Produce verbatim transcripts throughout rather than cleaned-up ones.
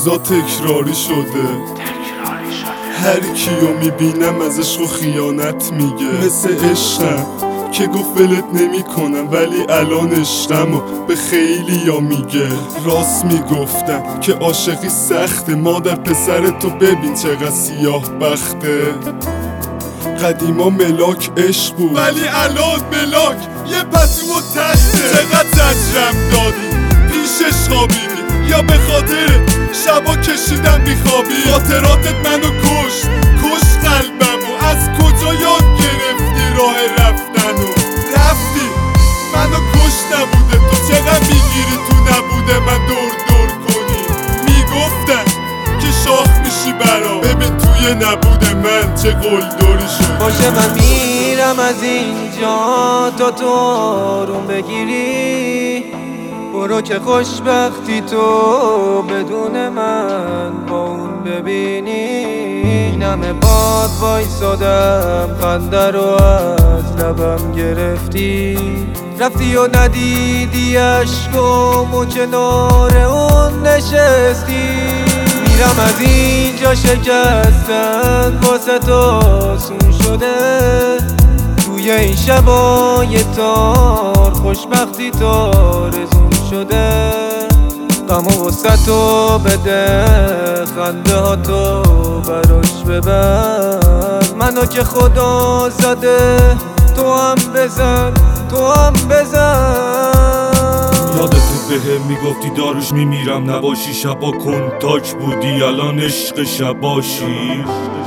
روزا تکراری شده، هر کیو میبینم از عشق و خیانت میگه. مثل عشقم که گفت ولت نمی کنم، ولی الان عشقم و به خیلی ها میگه. راست میگفتم که عاشقی سخته، مادر پسر تو ببین چقدر سیاه بخته. قدیما ملاک عشق بود، ولی الان ملاک یه پتو و تخته. چقدر زجرم دادی پیشش خوابیدی، یا به خاطر شبا کشیدم بیخوابی. خاطراتت منو کشت، کشت قلبمو. از کجا یاد گرفتی راه رفتنو؟ رفتی منو کشت نبوده تو، چقدر میگیری تو نبوده من دور دور کنی. میگفتن که شاخ میشی برام، ببین توی نبوده من چه قلدری شد. باشه من میرم از اینجا تا تو آروم بگیری. برو که خوشبختی تو بدون من با اون ببینی. این همه باد وایسادم، خنده رو از لبم گرفتی. رفتی و ندیدی عشقم و کنار اون نشستی. میرم از اینجا شکستن واسه تو آسون شده. توی این شبای تار خوشبختی تو آرزون شده. غم و غصه تو بده، خنده ها تو براش ببر. منو که خدا زده تو هم بزن، تو هم بزن. یادت بهم میگفتی داروش میمیرم نباشی، شبا کنتاک بودی الان عشق شباشی.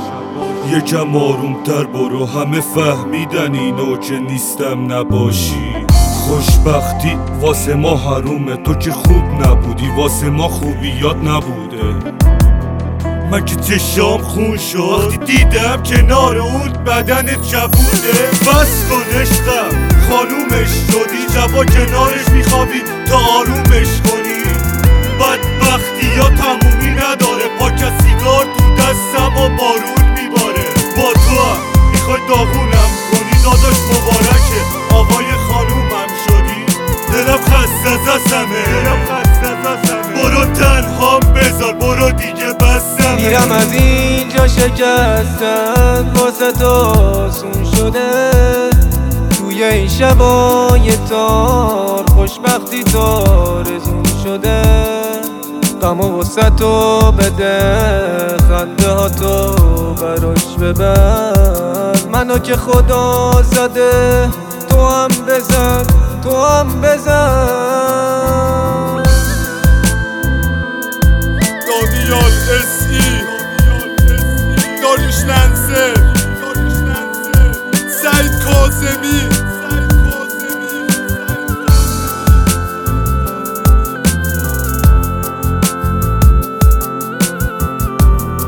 یکم آرومتر برو، همه فهمیدن اینو که نیستم نباشی. خوشبختی واسه ما حرومه، تو که خوب نبودی واسه ما خوبیات نبوده. من که چشام خون شد وقتی دیدم کنار اون بدنت چبوده. بس کن عشقم خانومش شدی، شبا کنارش میخوابی تا آرومش کنی. بدبختی یا تمومی نداره، پاک سیگار تو دستم و بارون میباره. با تو هم میخوای داغونم کنی، داداش مبارکه آقای خانومم شدی. دلم خسته زسمه، برو تنهام بذار، برو دیگه بسمه. میرم از اینجا شکستن واسه تو آسون شده. توی این شبای تار خوشبختی تو آرزون شده. غم و غصه تو بده، خنده ها تو براش ببر. منو که خدا زده تو هم بزن، تو هم بزن. دانیال اس ای، داریوش لنسر، سعید کاظمی.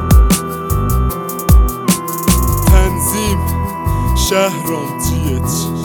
تنظیم شهرام جیت.